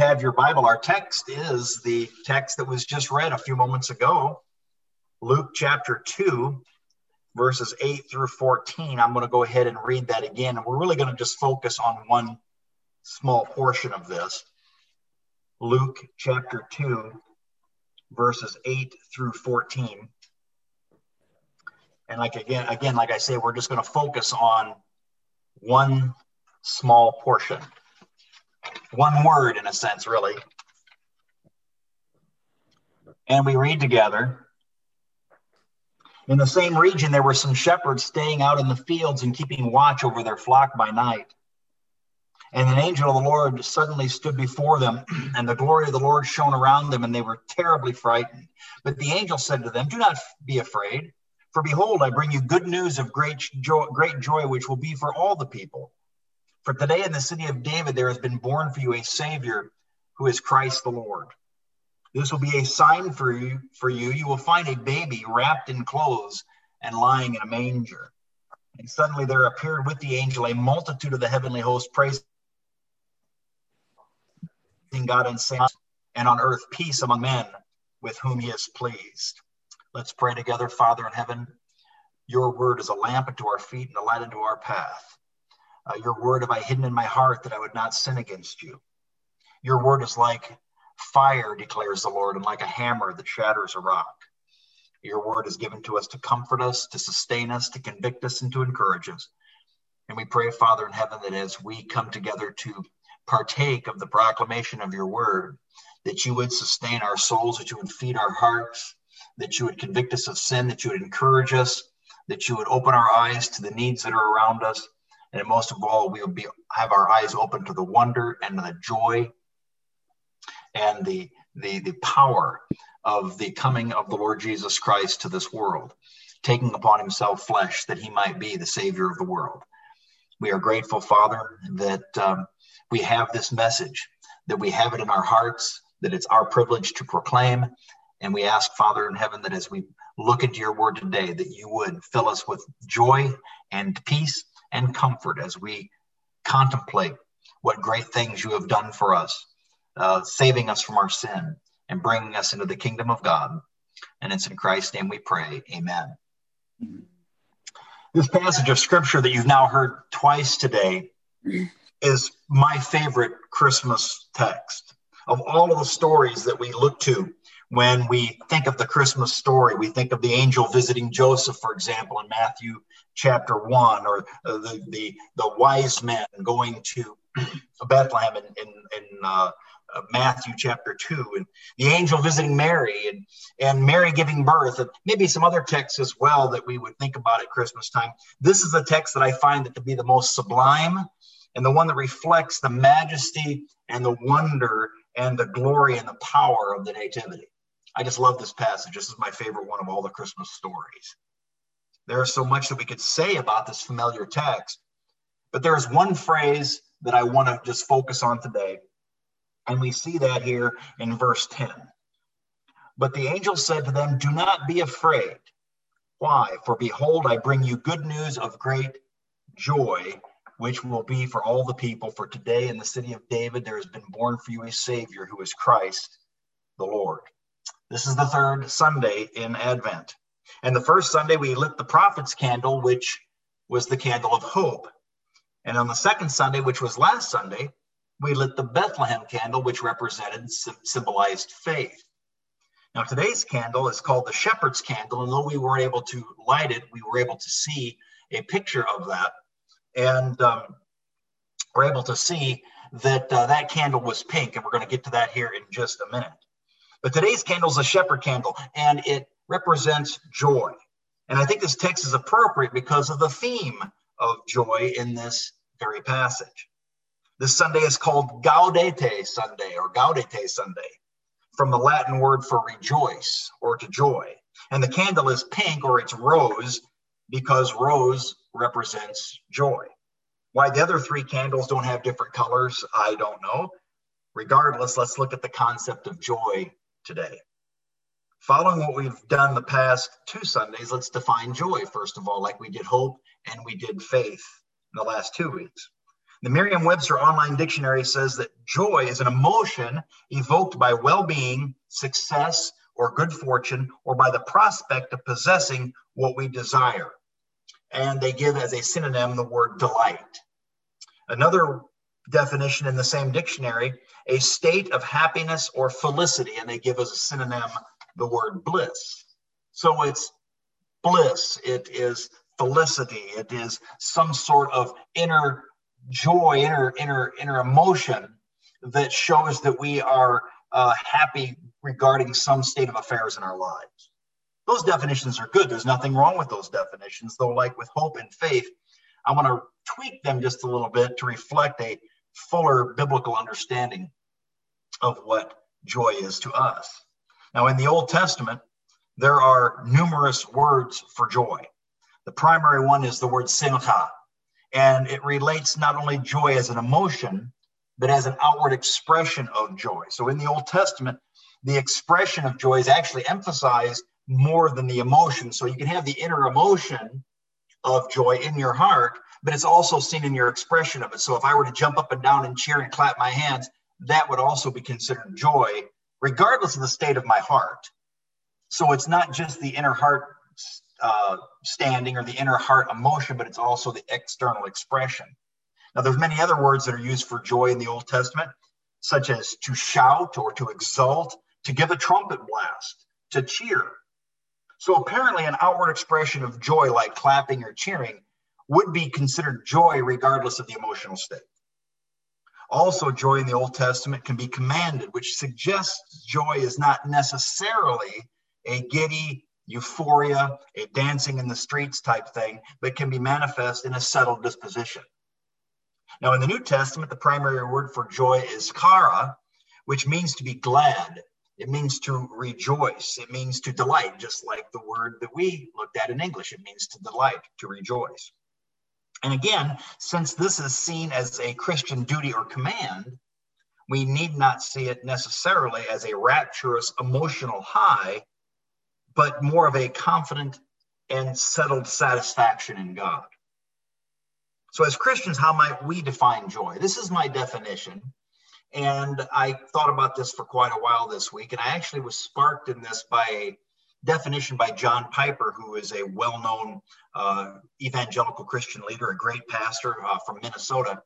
have your Bible, our text is the text that was just read a few moments ago, Luke chapter 2, verses 8 through 14. I'm going to go ahead and read that again, and we're really going to just focus on one small portion of this. Luke chapter 2, verses 8 through 14. And like I say, we're just going to focus on one small portion. One word, in a sense, really. And we read together. In the same region, there were some shepherds staying out in the fields and keeping watch over their flock by night. And an angel of the Lord suddenly stood before them, and the glory of the Lord shone around them, and they were terribly frightened. But the angel said to them, "Do not be afraid, for behold, I bring you good news of great joy, which will be for all the people. For today in the city of David there has been born for you a Savior, who is Christ the Lord. This will be a sign for you. You will find a baby wrapped in clothes and lying in a manger." And suddenly there appeared with the angel a multitude of the heavenly host, praising God and saying, "And on earth peace among men with whom he is pleased." Let's pray together. Father in heaven, your word is a lamp unto our feet and a light unto our path. Your word have I hidden in my heart that I would not sin against you. Your word is like fire, declares the Lord, and like a hammer that shatters a rock. Your word is given to us to comfort us, to sustain us, to convict us, and to encourage us. And we pray, Father in heaven, that as we come together to partake of the proclamation of your word, that you would sustain our souls, that you would feed our hearts, that you would convict us of sin, that you would encourage us, that you would open our eyes to the needs that are around us. And most of all, we will have our eyes open to the wonder and the joy and the power of the coming of the Lord Jesus Christ to this world, taking upon himself flesh that he might be the Savior of the world. We are grateful, Father, that we have this message, that we have it in our hearts, that it's our privilege to proclaim. And we ask, Father in heaven, that as we look into your word today, that you would fill us with joy and peace and comfort as we contemplate what great things you have done for us, saving us from our sin and bringing us into the kingdom of God. And it's in Christ's name we pray. Amen. This passage of scripture that you've now heard twice today is my favorite Christmas text. Of all of the stories that we look to when we think of the Christmas story, we think of the angel visiting Joseph, for example, in Matthew chapter 1, or the wise men going to Bethlehem in Matthew chapter 2, and the angel visiting Mary and Mary giving birth, and maybe some other texts as well that we would think about at Christmas time. This is the text that I find it to be the most sublime and the one that reflects the majesty and the wonder and the glory and the power of the Nativity. I just love this passage. This is my favorite one of all the Christmas stories. There is so much that we could say about this familiar text, but there is one phrase that I want to just focus on today, and we see that here in verse 10. But the angel said to them, "Do not be afraid. Why? For behold, I bring you good news of great joy, which will be for all the people. For today in the city of David there has been born for you a Savior, who is Christ the Lord." This is the third Sunday in Advent. And the first Sunday we lit the prophet's candle, which was the candle of hope. And on the second Sunday, which was last Sunday, we lit the Bethlehem candle, which symbolized faith. Now today's candle is called the shepherd's candle, and though we weren't able to light it, we were able to see a picture of that. And we're able to see that that candle was pink, and we're going to get to that here in just a minute. But today's candle is a shepherd candle, and it represents joy. And I think this text is appropriate because of the theme of joy in this very passage. This Sunday is called Gaudete Sunday, or Gaudete Sunday, from the Latin word for rejoice or to joy. And the candle is pink, or it's rose, because rose represents joy. Why the other three candles don't have different colors, I don't know. Regardless, let's look at the concept of joy today. Following what we've done the past two Sundays, let's define joy, first of all, like we did hope and we did faith in the last 2 weeks. The Merriam-Webster Online Dictionary says that joy is an emotion evoked by well-being, success, or good fortune, or by the prospect of possessing what we desire. And they give as a synonym the word delight. Another definition in the same dictionary, a state of happiness or felicity, and they give as a synonym the word bliss. So it's bliss, it is felicity, it is some sort of inner joy, inner emotion that shows that we are happy regarding some state of affairs in our lives. Those definitions are good. There's nothing wrong with those definitions, though, like with hope and faith, I want to tweak them just a little bit to reflect a fuller biblical understanding of what joy is to us. Now, in the Old Testament, there are numerous words for joy. The primary one is the word simcha, and it relates not only joy as an emotion, but as an outward expression of joy. So in the Old Testament, the expression of joy is actually emphasized more than the emotion. So you can have the inner emotion of joy in your heart, but it's also seen in your expression of it. So if I were to jump up and down and cheer and clap my hands, that would also be considered joy, regardless of the state of my heart. So it's not just the inner heart standing or the inner heart emotion, but it's also the external expression. Now, there's many other words that are used for joy in the Old Testament, such as to shout or to exult, to give a trumpet blast, to cheer. So apparently an outward expression of joy, like clapping or cheering, would be considered joy regardless of the emotional state. Also, joy in the Old Testament can be commanded, which suggests joy is not necessarily a giddy euphoria, a dancing in the streets type thing, but can be manifest in a settled disposition. Now, in the New Testament, the primary word for joy is chara, which means to be glad. It means to rejoice. It means to delight, just like the word that we looked at in English. It means to delight, to rejoice. And again, since this is seen as a Christian duty or command, we need not see it necessarily as a rapturous emotional high, but more of a confident and settled satisfaction in God. So as Christians, how might we define joy? This is my definition. And I thought about this for quite a while this week. And I actually was sparked in this by a definition by John Piper, who is a well-known evangelical Christian leader, a great pastor from Minnesota.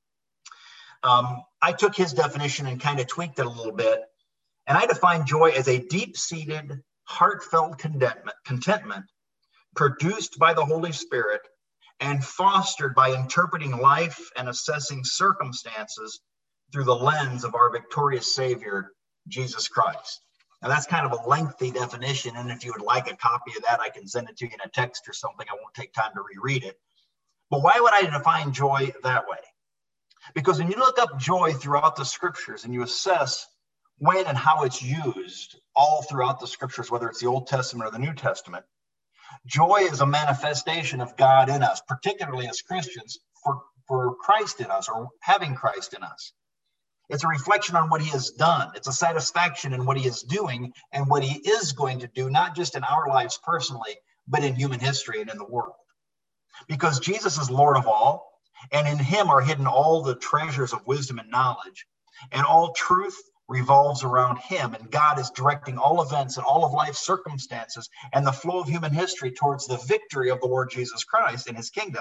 I took his definition and kind of tweaked it a little bit. And I define joy as a deep-seated, heartfelt contentment produced by the Holy Spirit and fostered by interpreting life and assessing circumstances through the lens of our victorious Savior, Jesus Christ. Now, that's kind of a lengthy definition, and if you would like a copy of that, I can send it to you in a text or something. I won't take time to reread it. But why would I define joy that way? Because when you look up joy throughout the scriptures and you assess when and how it's used all throughout the scriptures, whether it's the Old Testament or the New Testament, joy is a manifestation of God in us, particularly as Christians, for Christ in us, or having Christ in us. It's a reflection on what he has done. It's a satisfaction in what he is doing and what he is going to do, not just in our lives personally, but in human history and in the world. Because Jesus is Lord of all, and in him are hidden all the treasures of wisdom and knowledge, and all truth revolves around him, and God is directing all events and all of life's circumstances and the flow of human history towards the victory of the Lord Jesus Christ in his kingdom.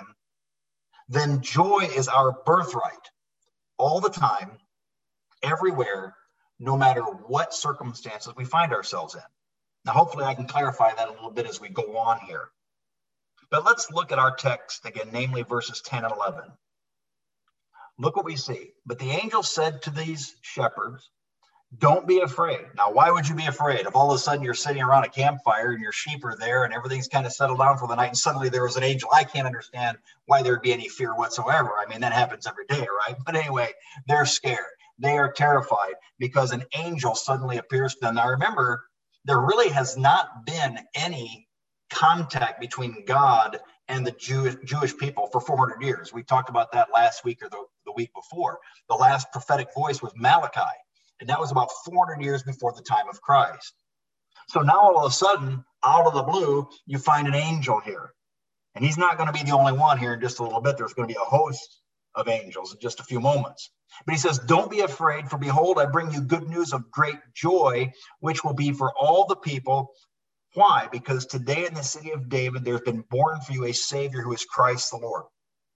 Then joy is our birthright all the time, everywhere, no matter what circumstances we find ourselves in. Now, hopefully I can clarify that a little bit as we go on here. But let's look at our text again, namely verses 10 and 11. Look what we see. But the angel said to these shepherds, "Don't be afraid." Now, why would you be afraid? If all of a sudden you're sitting around a campfire and your sheep are there and everything's kind of settled down for the night and suddenly there was an angel, I can't understand why there'd be any fear whatsoever. I mean, that happens every day, right? But anyway, they're scared. They are terrified because an angel suddenly appears to them. Now, remember, there really has not been any contact between God and the Jewish people for 400 years. We talked about that last week or the week before. The last prophetic voice was Malachi, and that was about 400 years before the time of Christ. So now all of a sudden, out of the blue, you find an angel here. And he's not going to be the only one here in just a little bit. There's going to be a host of angels in just a few moments. But he says, don't be afraid, for behold, I bring you good news of great joy, which will be for all the people. Why? Because today in the city of David, there's been born for you a Savior who is Christ the Lord.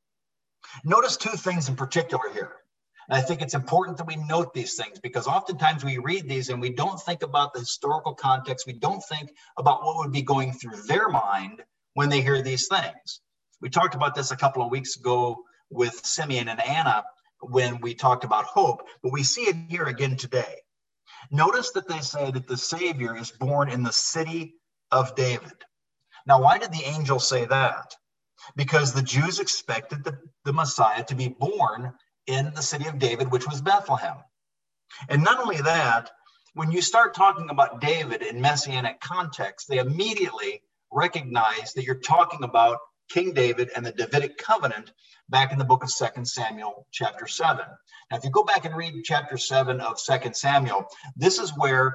Notice two things in particular here. And I think it's important that we note these things, because oftentimes we read these and we don't think about the historical context. We don't think about what would be going through their mind when they hear these things. We talked about this a couple of weeks ago with Simeon and Anna when we talked about hope, but we see it here again today. Notice that they say that the Savior is born in the city of David. Now, why did the angel say that? Because the Jews expected the Messiah to be born in the city of David, which was Bethlehem. And not only that, when you start talking about David in messianic context, they immediately recognize that you're talking about King David and the Davidic covenant back in the book of 2 Samuel chapter 7. Now, if you go back and read chapter 7 of 2 Samuel, this is where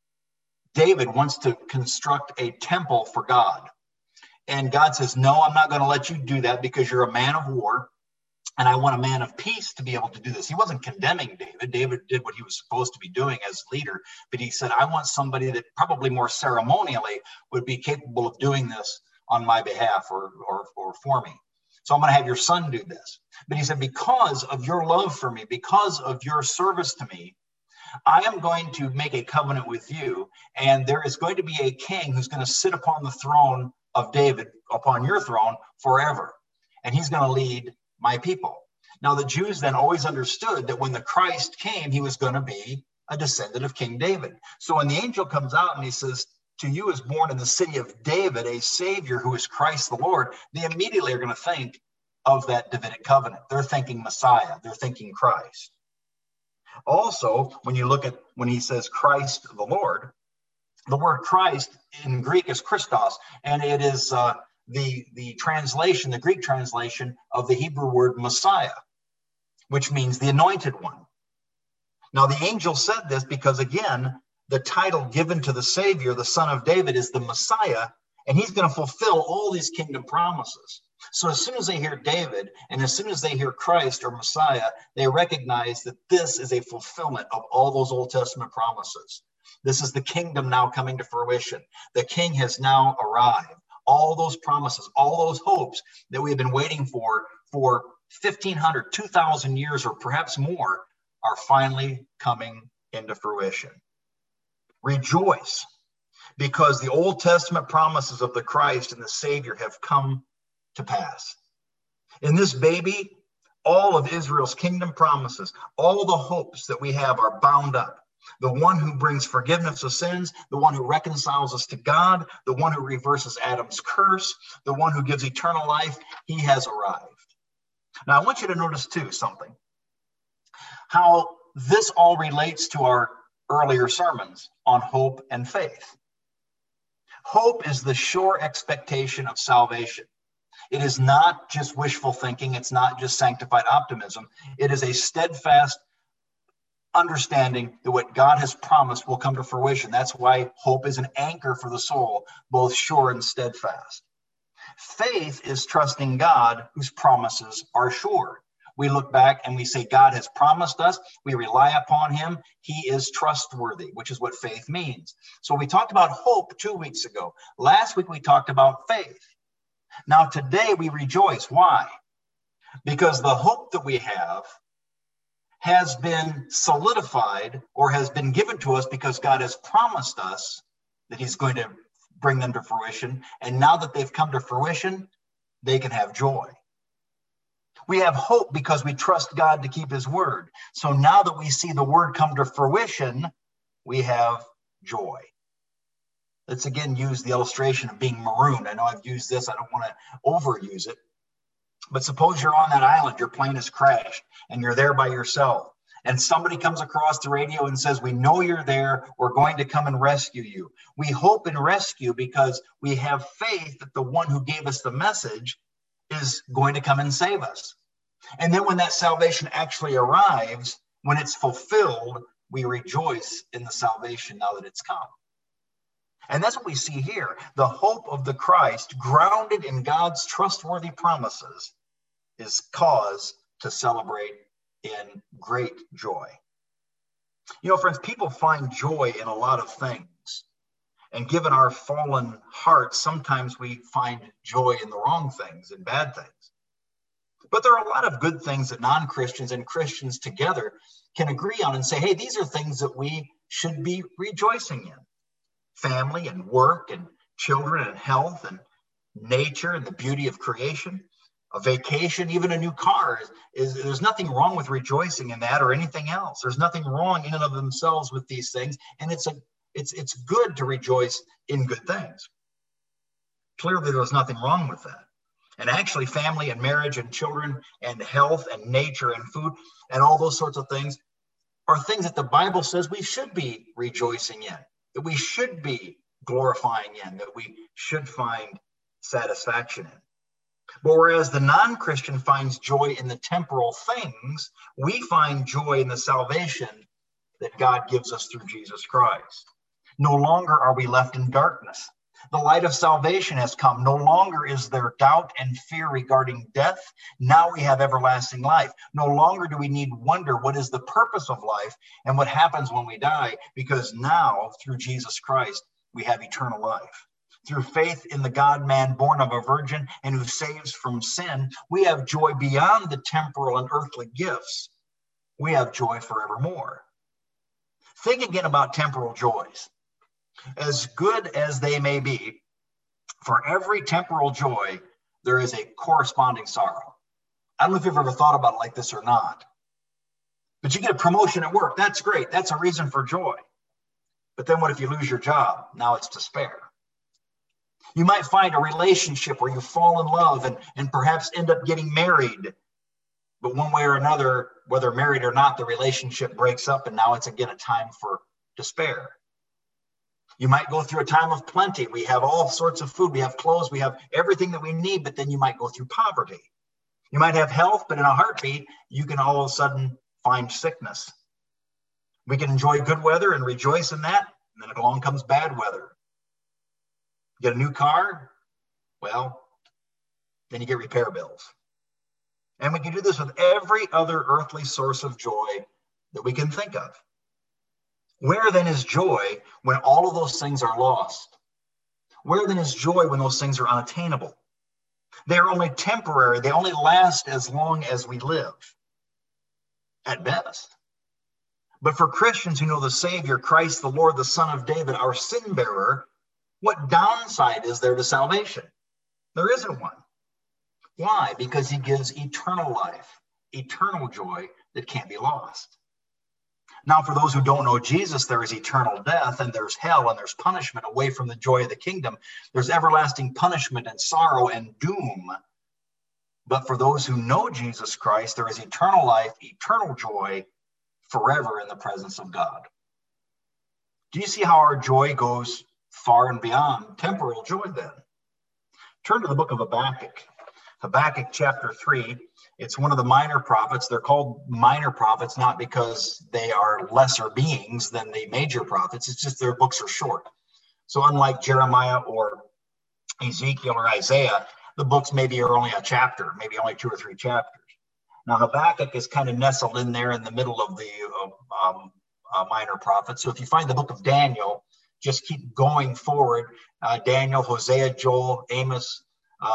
David wants to construct a temple for God. And God says, no, I'm not going to let you do that because you're a man of war. And I want a man of peace to be able to do this. He wasn't condemning David. David did what he was supposed to be doing as leader. But he said, I want somebody that probably more ceremonially would be capable of doing this on my behalf or for me. So I'm going to have your son do this. But he said, because of your love for me, because of your service to me, I am going to make a covenant with you. And there is going to be a king who's going to sit upon the throne of David, upon your throne forever. And he's going to lead my people. Now, the Jews then always understood that when the Christ came, he was going to be a descendant of King David. So when the angel comes out and he says, to you is born in the city of David a Savior who is Christ the Lord, they immediately are going to think of that Davidic covenant. They're thinking Messiah. They're thinking Christ. Also, when you look at when he says Christ the Lord, the word Christ in Greek is Christos, and it is the translation, the Greek translation of the Hebrew word Messiah, which means the anointed one. Now, the angel said this because, again, the title given to the Savior, the Son of David, is the Messiah, and he's going to fulfill all these kingdom promises. So as soon as they hear David, and as soon as they hear Christ or Messiah, they recognize that this is a fulfillment of all those Old Testament promises. This is the kingdom now coming to fruition. The king has now arrived. All those promises, all those hopes that we have been waiting for 1,500, 2,000 years, or perhaps more, are finally coming into fruition. Rejoice, because the Old Testament promises of the Christ and the Savior have come to pass. In this baby, all of Israel's kingdom promises, all the hopes that we have are bound up. The one who brings forgiveness of sins, the one who reconciles us to God, the one who reverses Adam's curse, the one who gives eternal life, he has arrived. Now, I want you to notice, too, something. How this all relates to our earlier sermons on hope and faith. Hope is the sure expectation of salvation. It is not just wishful thinking. It's not just sanctified optimism. It is a steadfast understanding that what God has promised will come to fruition. That's why hope is an anchor for the soul, both sure and steadfast. Faith is trusting God whose promises are sure. We look back and we say, God has promised us. We rely upon him. He is trustworthy, which is what faith means. So we talked about hope 2 weeks ago. Last week, we talked about faith. Now, today we rejoice. Why? Because the hope that we have has been solidified or has been given to us because God has promised us that he's going to bring them to fruition. And now that they've come to fruition, they can have joy. We have hope because we trust God to keep his word. So now that we see the word come to fruition, we have joy. Let's again use the illustration of being marooned. I know I've used this. I don't want to overuse it. But suppose you're on that island, your plane has crashed, and you're there by yourself. And somebody comes across the radio and says, we know you're there. We're going to come and rescue you. We hope and rescue because we have faith that the one who gave us the message is going to come and save us. And then when that salvation actually arrives, when it's fulfilled, we rejoice in the salvation now that it's come. And that's what we see here. The hope of the Christ, grounded in God's trustworthy promises, is cause to celebrate in great joy. You know, friends, people find joy in a lot of things. And given our fallen hearts, sometimes we find joy in the wrong things and bad things. But there are a lot of good things that non-Christians and Christians together can agree on and say, hey, these are things that we should be rejoicing in. Family and work and children and health and nature and the beauty of creation. A vacation, even a new car, there's nothing wrong with rejoicing in that or anything else. There's nothing wrong in and of themselves with these things. And it's good to rejoice in good things. Clearly, there's nothing wrong with that. And actually, family and marriage and children and health and nature and food and all those sorts of things are things that the Bible says we should be rejoicing in, that we should be glorifying in, that we should find satisfaction in. But whereas the non-Christian finds joy in the temporal things, we find joy in the salvation that God gives us through Jesus Christ. No longer are we left in darkness. The light of salvation has come. No longer is there doubt and fear regarding death. Now we have everlasting life. No longer do we need wonder what is the purpose of life and what happens when we die, because now through Jesus Christ, we have eternal life. Through faith in the God-man born of a virgin and who saves from sin, we have joy beyond the temporal and earthly gifts. We have joy forevermore. Think again about temporal joys. As good as they may be, for every temporal joy, there is a corresponding sorrow. I don't know if you've ever thought about it like this or not, but you get a promotion at work. That's great. That's a reason for joy. But then what if you lose your job? Now it's despair. You might find a relationship where you fall in love and perhaps end up getting married. But one way or another, whether married or not, the relationship breaks up and now it's again a time for despair. You might go through a time of plenty. We have all sorts of food. We have clothes. We have everything that we need, but then you might go through poverty. You might have health, but in a heartbeat, you can all of a sudden find sickness. We can enjoy good weather and rejoice in that, and then along comes bad weather. Get a new car, well, then you get repair bills. And we can do this with every other earthly source of joy that we can think of. Where then is joy when all of those things are lost? Where then is joy when those things are unattainable? They are only temporary. They only last as long as we live, at best. But for Christians who know the Savior, Christ, the Lord, the Son of David, our sin bearer, what downside is there to salvation? There isn't one. Why? Because he gives eternal life, eternal joy that can't be lost. Now, for those who don't know Jesus, there is eternal death and there's hell and there's punishment away from the joy of the kingdom. There's everlasting punishment and sorrow and doom. But for those who know Jesus Christ, there is eternal life, eternal joy, forever in the presence of God. Do you see how our joy goes far and beyond temporal joy then? Turn to the book of Habakkuk. Habakkuk chapter 3. It's one of the minor prophets. They're called minor prophets not because they are lesser beings than the major prophets. It's just their books are short. So unlike Jeremiah or Ezekiel or Isaiah, the books maybe are only a chapter, maybe only 2 or 3 chapters. Now Habakkuk is kind of nestled in there in the middle of the minor prophets. So if you find the book of Daniel, just keep going forward. Daniel, Hosea, Joel, Amos,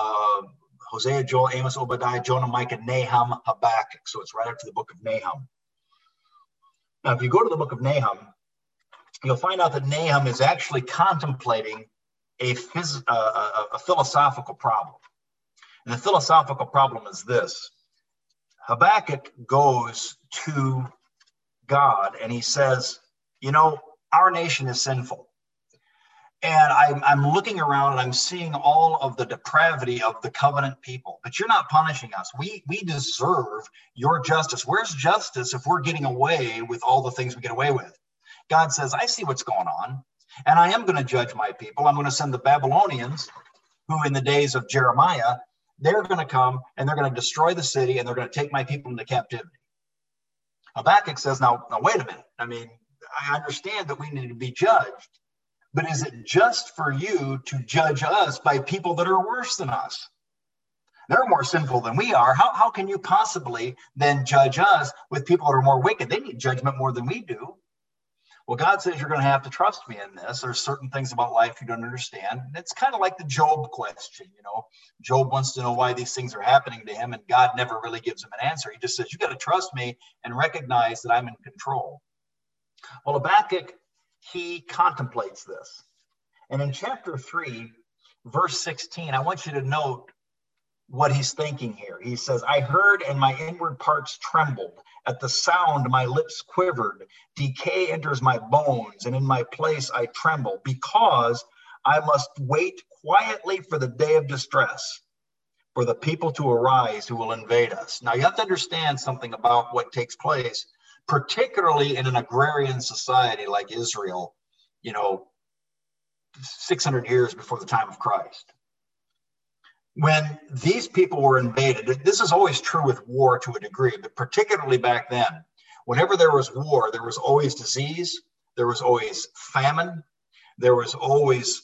Obadiah, Jonah, Micah, Nahum, Habakkuk. So it's right after the book of Nahum. Now, if you go to the book of Nahum, you'll find out that Nahum is actually contemplating a philosophical problem. And the philosophical problem is this. Habakkuk goes to God and he says, you know, our nation is sinful. And I'm looking around and I'm seeing all of the depravity of the covenant people, but you're not punishing us. We deserve your justice. Where's justice if we're getting away with all the things we get away with? God says, I see what's going on, and I am going to judge my people. I'm going to send the Babylonians, who in the days of Jeremiah, they're going to come and they're going to destroy the city and they're going to take my people into captivity. Habakkuk says, now wait a minute. I mean, I understand that we need to be judged. But is it just for you to judge us by people that are worse than us? They're more sinful than we are. How can you possibly then judge us with people that are more wicked? They need judgment more than we do. Well, God says you're going to have to trust me in this. There's certain things about life you don't understand. It's kind of like the Job question. Job wants to know why these things are happening to him, and God never really gives him an answer. He just says, you got to trust me and recognize that I'm in control. Well, Habakkuk, he contemplates this. And in chapter 3, verse 16, I want you to note what he's thinking here. He says, I heard and my inward parts trembled. At the sound, my lips quivered. Decay enters my bones, and in my place I tremble, because I must wait quietly for the day of distress, for the people to arise who will invade us. Now, you have to understand something about what takes place, particularly in an agrarian society like Israel, 600 years before the time of Christ. When these people were invaded, this is always true with war to a degree, but particularly back then, whenever there was war, there was always disease, there was always famine, there was always,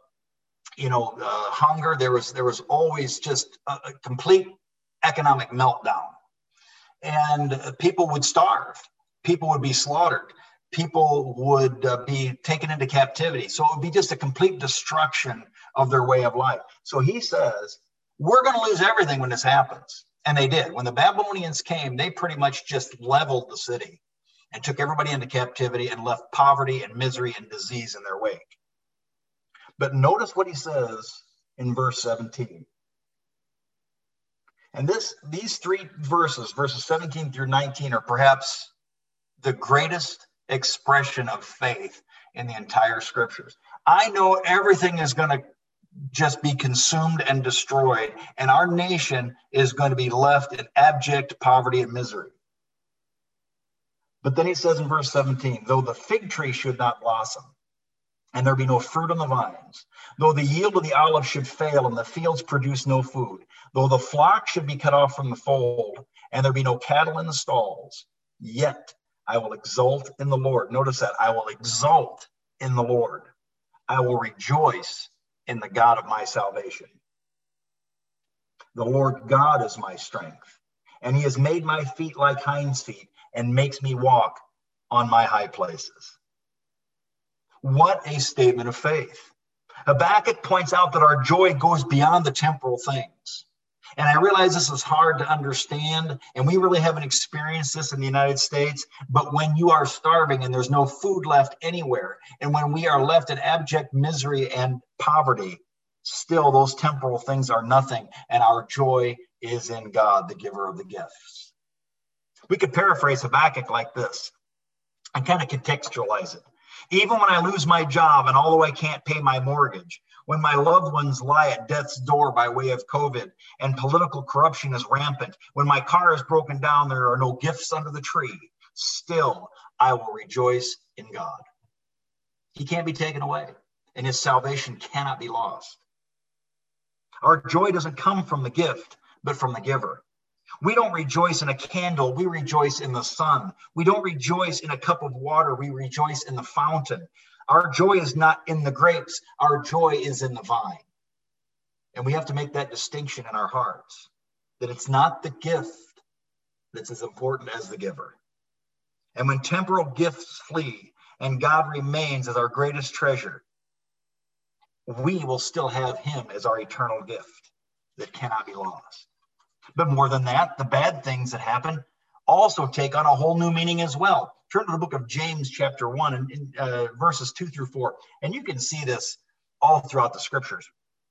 hunger, there was always just a complete economic meltdown. And people would starve, people would be slaughtered, people would be taken into captivity. So it would be just a complete destruction of their way of life. So he says, we're going to lose everything when this happens. And they did. When the Babylonians came, they pretty much just leveled the city and took everybody into captivity and left poverty and misery and disease in their wake. But notice what he says in verse 17. And these three verses 17 through 19, are perhaps the greatest expression of faith in the entire scriptures. I know everything is going to just be consumed and destroyed, and our nation is going to be left in abject poverty and misery. But then he says in verse 17, though the fig tree should not blossom, and there be no fruit on the vines, though the yield of the olive should fail, and the fields produce no food, though the flock should be cut off from the fold, and there be no cattle in the stalls, yet I will exult in the Lord. Notice that. I will exult in the Lord. I will rejoice in the God of my salvation. The Lord God is my strength, and he has made my feet like hinds' feet and makes me walk on my high places. What a statement of faith. Habakkuk points out that our joy goes beyond the temporal things. And I realize this is hard to understand, and we really haven't experienced this in the United States, but when you are starving and there's no food left anywhere, and when we are left in abject misery and poverty, still those temporal things are nothing, and our joy is in God, the giver of the gifts. We could paraphrase Habakkuk like this and kind of contextualize it. Even when I lose my job and although I can't pay my mortgage, when my loved ones lie at death's door by way of COVID and political corruption is rampant, when my car is broken down, there are no gifts under the tree, still I will rejoice in God. He can't be taken away, and his salvation cannot be lost. Our joy doesn't come from the gift, but from the giver. We don't rejoice in a candle, we rejoice in the sun. We don't rejoice in a cup of water, we rejoice in the fountain. Our joy is not in the grapes, our joy is in the vine. And we have to make that distinction in our hearts, that it's not the gift that's as important as the giver. And when temporal gifts flee and God remains as our greatest treasure, we will still have him as our eternal gift that cannot be lost. But more than that, the bad things that happen also take on a whole new meaning as well. Turn to the book of James chapter 1 and verses 2 through 4. And you can see this all throughout the scriptures.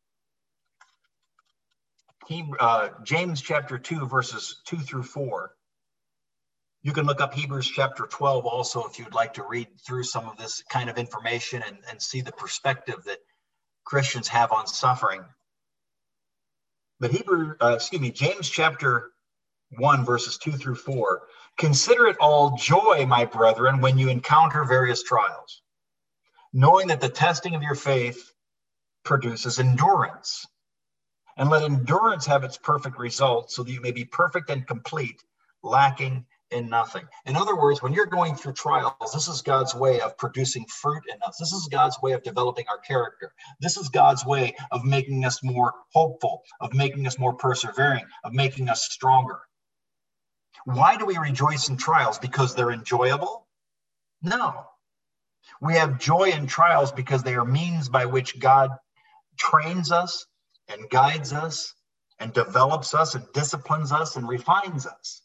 James chapter 2 verses 2 through 4. You can look up Hebrews chapter 12 also if you'd like to read through some of this kind of information and see the perspective that Christians have on suffering. But James chapter 1 verses 2 through 4. Consider it all joy, my brethren, when you encounter various trials, knowing that the testing of your faith produces endurance. And let endurance have its perfect result, so that you may be perfect and complete, lacking in nothing. In other words, when you're going through trials, this is God's way of producing fruit in us. This is God's way of developing our character. This is God's way of making us more hopeful, of making us more persevering, of making us stronger. Why do we rejoice in trials? Because they're enjoyable? No. We have joy in trials because they are means by which God trains us and guides us and develops us and disciplines us and refines us.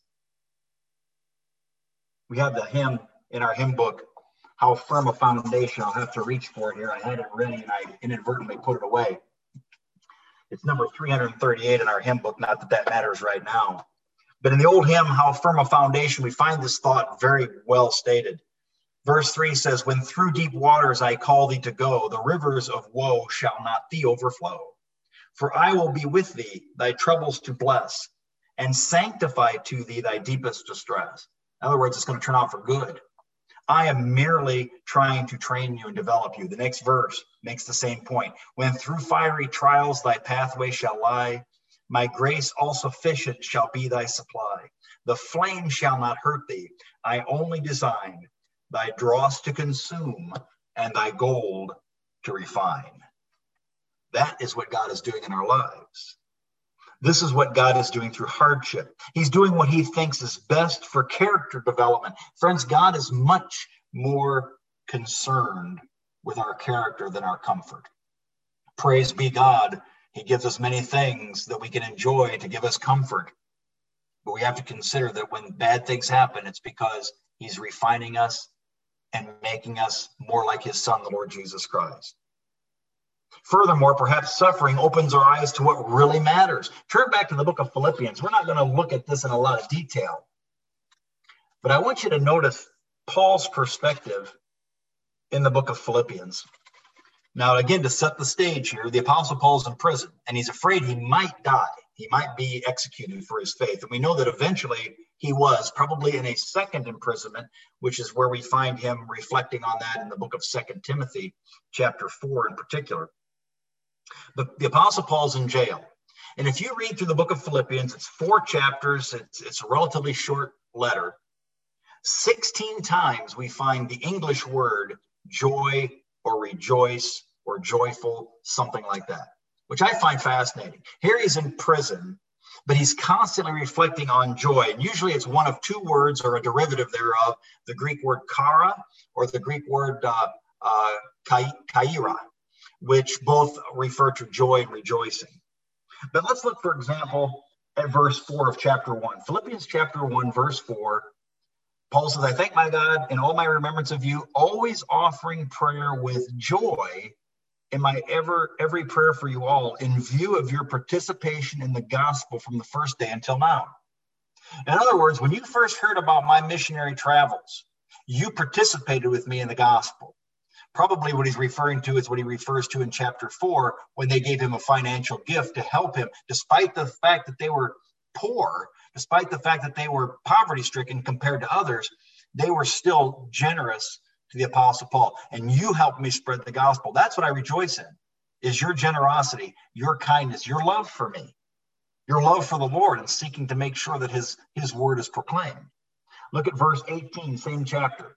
We have the hymn in our hymn book, How Firm a Foundation. I'll have to reach for it here. I had it ready and I inadvertently put it away. It's number 338 in our hymn book, not that that matters right now. But in the old hymn, How Firm a Foundation, we find this thought very well stated. Verse 3 says, when through deep waters I call thee to go, the rivers of woe shall not thee overflow. For I will be with thee, thy troubles to bless, and sanctify to thee thy deepest distress. In other words, it's going to turn out for good. I am merely trying to train you and develop you. The next verse makes the same point. When through fiery trials thy pathway shall lie, my grace all sufficient shall be thy supply. The flame shall not hurt thee. I only designed thy dross to consume and thy gold to refine. That is what God is doing in our lives. This is what God is doing through hardship. He's doing what he thinks is best for character development. Friends, God is much more concerned with our character than our comfort. Praise be God. He gives us many things that we can enjoy to give us comfort. But we have to consider that when bad things happen, it's because he's refining us and making us more like his son, the Lord Jesus Christ. Furthermore, perhaps suffering opens our eyes to what really matters. Turn back to the book of Philippians. We're not going to look at this in a lot of detail, but I want you to notice Paul's perspective in the book of Philippians. Now, again, to set the stage here, the Apostle Paul's in prison, and he's afraid he might die. He might be executed for his faith. And we know that eventually he was, probably in a second imprisonment, which is where we find him reflecting on that in the book of 2 Timothy, chapter 4 in particular. But the Apostle Paul's in jail. And if you read through the book of Philippians, it's 4 chapters. It's a relatively short letter. 16 times we find the English word joy or rejoice or joyful, something like that, which I find fascinating. Here he's in prison, but he's constantly reflecting on joy. And usually it's one of 2 words or a derivative thereof, the Greek word kara or the Greek word kaira, which both refer to joy and rejoicing. But let's look, for example, at verse 4 of chapter 1. Philippians chapter 1, verse 4. Paul says, I thank my God in all my remembrance of you, always offering prayer with joy in my every prayer for you all, in view of your participation in the gospel from the first day until now. In other words, when you first heard about my missionary travels, you participated with me in the gospel. Probably what he's referring to is what he refers to in chapter 4, when they gave him a financial gift to help him, despite the fact that they were poor, despite the fact that they were poverty-stricken compared to others, they were still generous to the Apostle Paul. And you helped me spread the gospel. That's what I rejoice in, is your generosity, your kindness, your love for me, your love for the Lord, and seeking to make sure that his word is proclaimed. Look at verse 18, same chapter.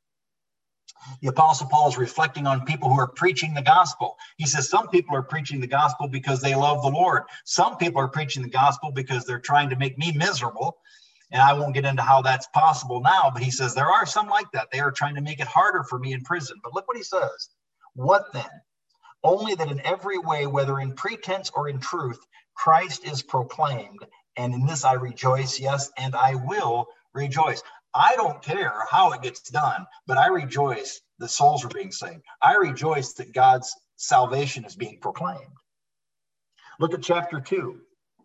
The Apostle Paul is reflecting on people who are preaching the gospel. He says some people are preaching the gospel because they love the Lord. Some people are preaching the gospel because they're trying to make me miserable. And I won't get into how that's possible now, but he says there are some like that. They are trying to make it harder for me in prison. But look what he says. What then? Only that in every way, whether in pretense or in truth, Christ is proclaimed. And in this I rejoice, yes, and I will rejoice. I don't care how it gets done, but I rejoice that souls are being saved. I rejoice that God's salvation is being proclaimed. Look at chapter 2.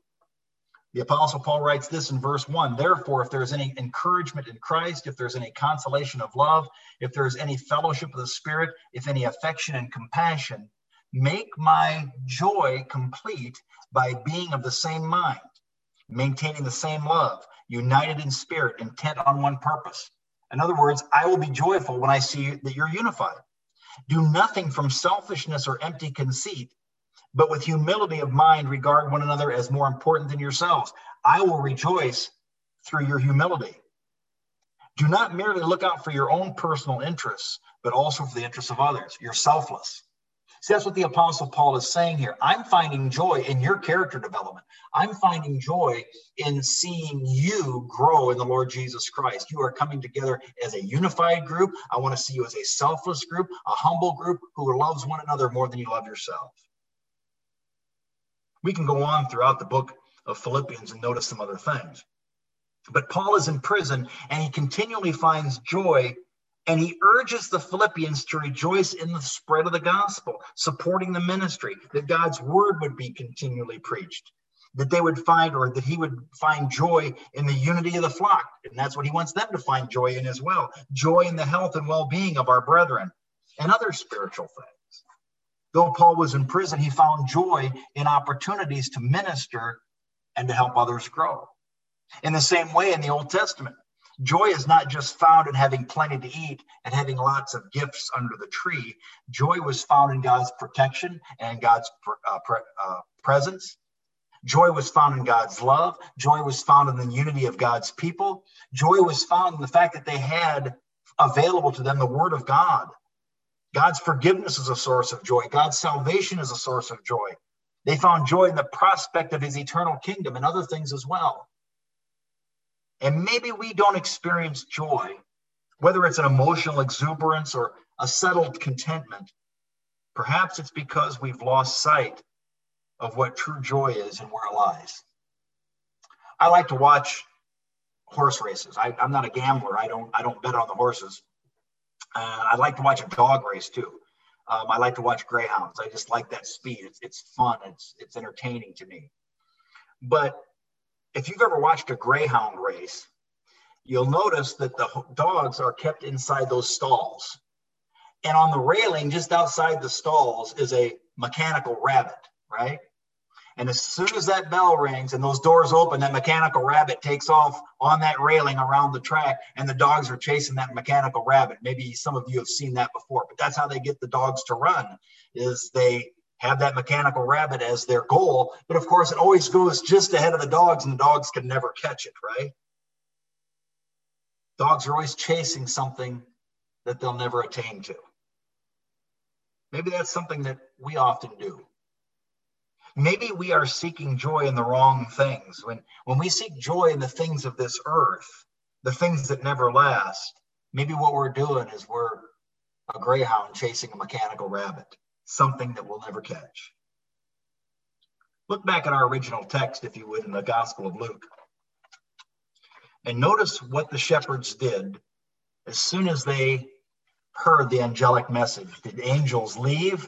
The Apostle Paul writes this in verse 1. Therefore, if there's any encouragement in Christ, if there's any consolation of love, if there's any fellowship of the Spirit, if any affection and compassion, make my joy complete by being of the same mind, maintaining the same love, united in spirit, intent on one purpose. In other words, I will be joyful when I see that you're unified. Do nothing from selfishness or empty conceit, but with humility of mind regard one another as more important than yourselves. I will rejoice through your humility. Do not merely look out for your own personal interests, but also for the interests of others. You're selfless. See, that's what the Apostle Paul is saying here. I'm finding joy in your character development. I'm finding joy in seeing you grow in the Lord Jesus Christ. You are coming together as a unified group. I want to see you as a selfless group, a humble group who loves one another more than you love yourself. We can go on throughout the book of Philippians and notice some other things. But Paul is in prison and he continually finds joy, and he urges the Philippians to rejoice in the spread of the gospel, supporting the ministry, that God's word would be continually preached, that they would find, or that he would find joy in the unity of the flock. And that's what he wants them to find joy in as well. Joy in the health and well-being of our brethren and other spiritual things. Though Paul was in prison, he found joy in opportunities to minister and to help others grow. In the same way, in the Old Testament, joy is not just found in having plenty to eat and having lots of gifts under the tree. Joy was found in God's protection and God's presence. Joy was found in God's love. Joy was found in the unity of God's people. Joy was found in the fact that they had available to them the word of God. God's forgiveness is a source of joy. God's salvation is a source of joy. They found joy in the prospect of his eternal kingdom and other things as well. And maybe we don't experience joy, whether it's an emotional exuberance or a settled contentment. Perhaps it's because we've lost sight of what true joy is and where it lies. I like to watch horse races. I'm not a gambler. I don't bet on the horses. I like to watch a dog race too. I like to watch greyhounds. I just like that speed. It's fun. It's entertaining to me. But if you've ever watched a greyhound race, you'll notice that the dogs are kept inside those stalls. And on the railing just outside the stalls is a mechanical rabbit, right? And as soon as that bell rings and those doors open, that mechanical rabbit takes off on that railing around the track, and the dogs are chasing that mechanical rabbit. Maybe some of you have seen that before, but that's how they get the dogs to run, is they have that mechanical rabbit as their goal. But of course, it always goes just ahead of the dogs, and the dogs can never catch it, right? Dogs are always chasing something that they'll never attain to. Maybe that's something that we often do. Maybe we are seeking joy in the wrong things. When we seek joy in the things of this earth, the things that never last, maybe what we're doing is we're a greyhound chasing a mechanical rabbit, something that we'll never catch. Look back at our original text, if you would, in the Gospel of Luke. And notice what the shepherds did as soon as they heard the angelic message. Did angels leave?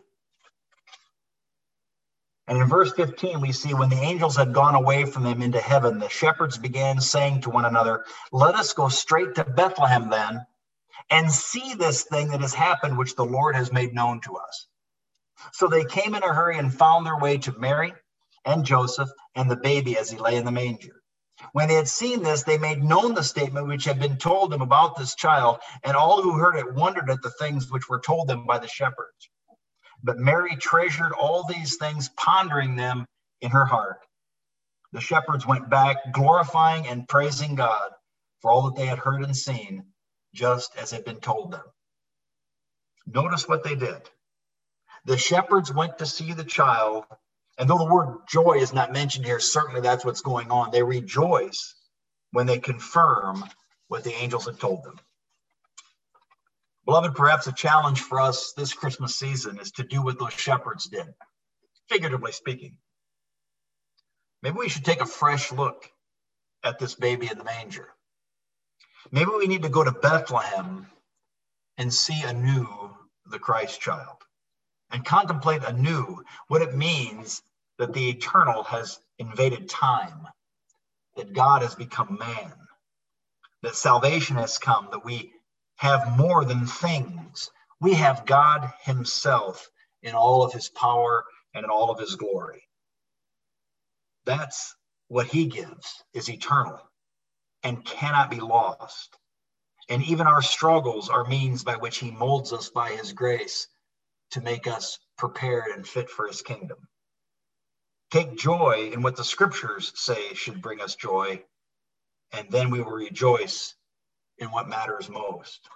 And in verse 15, we see when the angels had gone away from them into heaven, the shepherds began saying to one another, "Let us go straight to Bethlehem then, and see this thing that has happened, which the Lord has made known to us." So they came in a hurry and found their way to Mary and Joseph and the baby as he lay in the manger. When they had seen this, they made known the statement which had been told them about this child, and all who heard it wondered at the things which were told them by the shepherds. But Mary treasured all these things, pondering them in her heart. The shepherds went back, glorifying and praising God for all that they had heard and seen, just as had been told them. Notice what they did. The shepherds went to see the child, and though the word joy is not mentioned here, certainly that's what's going on. They rejoice when they confirm what the angels had told them. Beloved, perhaps a challenge for us this Christmas season is to do what those shepherds did, figuratively speaking. Maybe we should take a fresh look at this baby in the manger. Maybe we need to go to Bethlehem and see anew the Christ child and contemplate anew what it means that the eternal has invaded time, that God has become man, that salvation has come, that we have more than things. We have God himself in all of his power and in all of his glory. That's what he gives, is eternal and cannot be lost. And even our struggles are means by which he molds us by his grace to make us prepared and fit for his kingdom. Take joy in what the scriptures say should bring us joy, and then we will rejoice in what matters most.